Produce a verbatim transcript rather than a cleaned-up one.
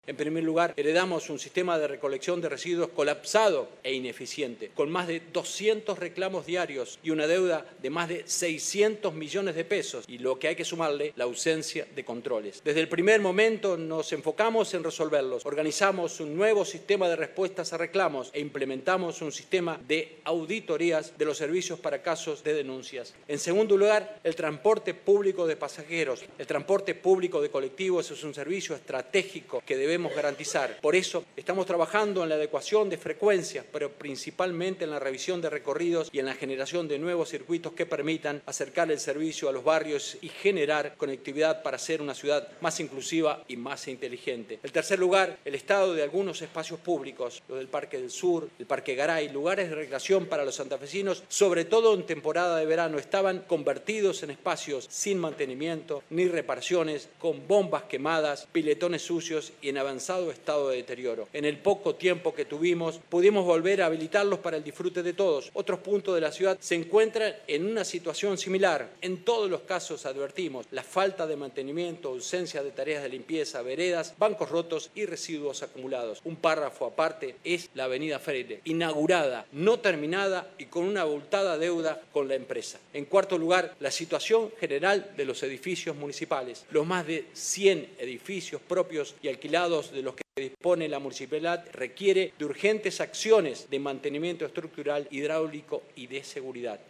En primer lugar, heredamos un sistema de recolección de residuos colapsado e ineficiente, con más de doscientos reclamos diarios y una deuda de más de seiscientos millones de pesos, y lo que hay que sumarle, la ausencia de controles. Desde el primer momento nos enfocamos en resolverlos, organizamos un nuevo sistema de respuestas a reclamos e implementamos un sistema de auditorías de los servicios para casos de denuncias. En segundo lugar, el transporte público de pasajeros. El transporte público de colectivos es un servicio estratégico que debemos garantizar. Por eso estamos trabajando en la adecuación de frecuencias, pero principalmente en la revisión de recorridos y en la generación de nuevos circuitos que permitan acercar el servicio a los barrios y generar conectividad para ser una ciudad más inclusiva y más inteligente. En tercer lugar, el estado de algunos espacios públicos, los del Parque del Sur, el Parque Garay, lugares de recreación para los santafesinos, sobre todo en temporada de verano, estaban convertidos en espacios sin mantenimiento ni reparaciones, con bombas quemadas, piletones sucios y en avanzado estado de deterioro. En el poco tiempo que tuvimos, pudimos volver a habilitarlos para el disfrute de todos. Otros puntos de la ciudad se encuentran en una situación similar. En todos los casos advertimos la falta de mantenimiento, ausencia de tareas de limpieza, veredas, bancos rotos y residuos acumulados. Un párrafo aparte es la avenida Freire, inaugurada, no terminada y con una abultada deuda con la empresa. En cuarto lugar, la situación general de los edificios municipales. Los más de cien edificios propios y alquilados de los que dispone la municipalidad requiere de urgentes acciones de mantenimiento estructural, hidráulico y de seguridad.